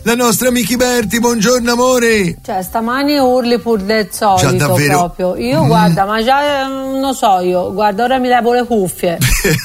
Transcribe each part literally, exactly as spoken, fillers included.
la nostra Miki Berti. Buongiorno amore. Cioè stamani urli pur del solito, già, davvero? Proprio. Io mm. guarda, ma già non so io, guarda, ora mi levo le cuffie.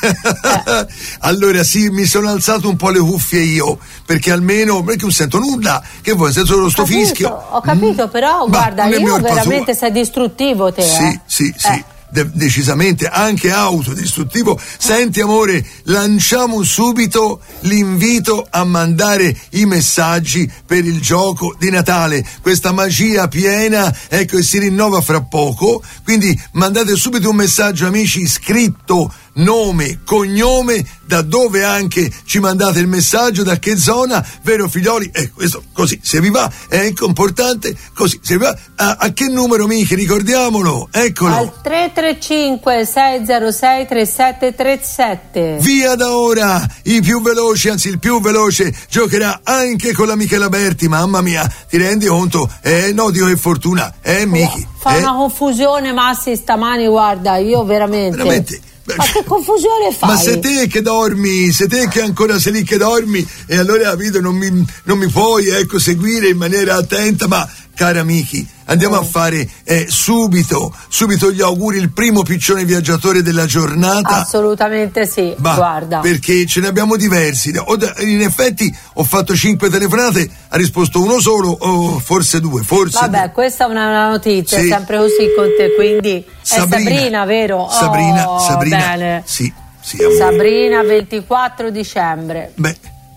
eh. Allora sì, mi sono alzato un po' le cuffie io, perché almeno, perché non sento nulla, che vuoi, sento solo sto capito, fischio. Ho capito, mm. però guarda, io veramente sei distruttivo te. Sì, eh. sì, sì. Eh. De- decisamente anche autodistruttivo. Senti amore, lanciamo subito l'invito a mandare i messaggi per il gioco di Natale, questa magia piena, ecco, e si rinnova fra poco, quindi mandate subito un messaggio amici, scritto, nome, cognome, da dove anche ci mandate il messaggio, da che zona, vero figlioli? Ecco, questo così, se vi va, è importante, così, se vi va, a, a che numero Miki, ricordiamolo, eccolo. Al tre tre cinque sei zero sei tre sette tre sette. Via da ora, i più veloci, anzi il più veloce, giocherà anche con la Michela Berti, mamma mia, ti rendi conto? Eh, no, Dio che fortuna, eh Miki. Fa eh? una confusione Massi stamani, guarda, io veramente... Veramente... Ma che confusione fai? Ma se te che dormi, se te che ancora sei lì che dormi, e allora capito, non mi, non mi puoi ecco seguire in maniera attenta, ma cara Miki, andiamo oh. a fare eh, subito, subito gli auguri, il primo piccione viaggiatore della giornata. Assolutamente sì, bah, guarda. Perché ce ne abbiamo diversi. In effetti ho fatto cinque telefonate, ha risposto uno solo, o forse due, forse Vabbè, due. Questa è una notizia, sì. è sempre così con te, quindi Sabrina, è Sabrina, vero? Sabrina, oh, Sabrina. Bene. Sì, sì, amore. Sabrina, ventiquattro dicembre. Beh,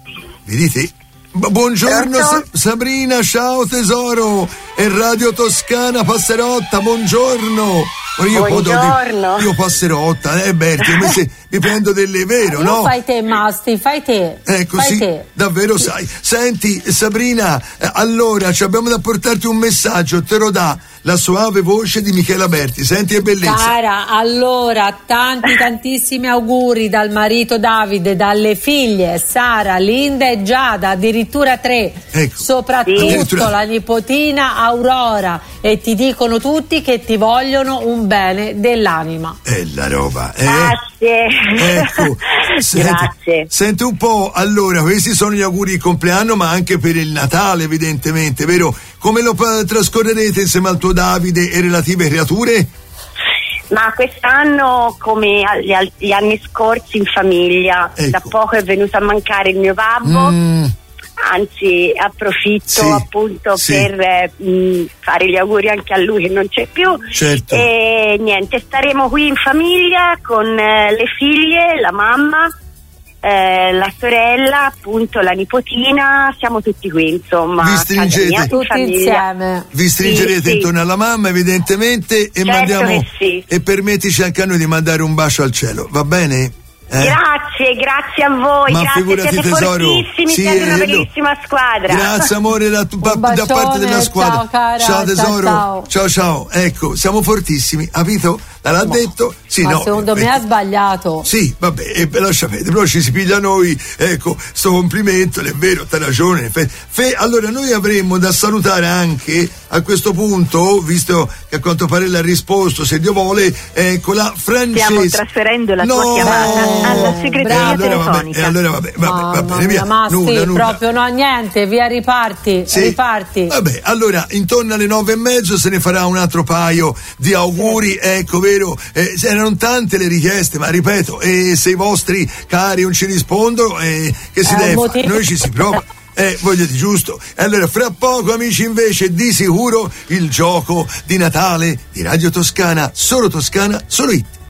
vedi buongiorno Sa- Sabrina, ciao tesoro, e Radio Toscana Passerotta, buongiorno. Io buongiorno. Io Passerotta, eh Berti, se, mi prendo delle vero, io no? Fai te Masti, fai te. Ecco, fai sì, te. davvero sai. Senti Sabrina, eh, allora ci abbiamo da portarti un messaggio, te lo dà la suave voce di Michela Berti, senti, è bellezza. Cara, allora tanti tantissimi auguri dal marito Davide, dalle figlie Sara, Linda e Giada, addirittura tre, ecco. soprattutto sì. addirittura... la nipotina Aurora, e ti dicono tutti che ti vogliono un bene dell'anima. È la roba, eh? Grazie. Ecco, senti, grazie. Senti un po', allora, questi sono gli auguri di compleanno, ma anche per il Natale, evidentemente, vero? Come lo trascorrerete insieme al tuo Davide e relative creature? Ma quest'anno, come gli, gli anni scorsi, in famiglia. Ecco. Da poco è venuto a mancare il mio babbo. Mm. Anzi, approfitto sì, appunto sì. per eh, mh, fare gli auguri anche a lui che non c'è più. Certo. E niente, staremo qui in famiglia con eh, le figlie, la mamma, eh, la sorella, appunto la nipotina, siamo tutti qui, insomma. Vi stringete mia, tutti insieme. Vi stringerete sì, intorno sì. alla mamma, evidentemente, e certo mandiamo sì. e permettici anche a noi di mandare un bacio al cielo, va bene? Eh? Grazie, grazie a voi, ma grazie, siete tesoro. fortissimi, sì, siete una lo... bellissima squadra. Grazie amore da, tu, bacione, da parte della squadra. Ciao, cara, ciao tesoro, ciao, ciao ciao, ecco, siamo fortissimi, capito? L'ha ma, detto? Sì, ma no. secondo eh, me ha sbagliato. Sì, vabbè, e lascia fede, però ci si piglia noi, ecco, sto complimento, è vero, t'ha ragione. Fe, fe, allora noi avremmo da salutare anche a questo punto, visto che a quanto pare l'ha risposto, se Dio vuole, ecco la Francesca. Stiamo trasferendo la no, tua chiamata alla segreteria allora, telefonica. Vabbè, allora vabbè, vabbè, va bene, via. Ma nulla, sì, nulla. proprio no, niente, via, riparti, sì. riparti. Vabbè, allora intorno alle nove e mezzo se ne farà un altro paio di auguri, sì. ecco, vero? Eh, erano tante le richieste, ma ripeto, eh, se i vostri cari non ci rispondono, eh, che si deve fare? Noi ci si prova. Eh, voglio di giusto. Allora, fra poco, amici, invece, di sicuro il gioco di Natale di Radio Toscana, solo Toscana, solo It.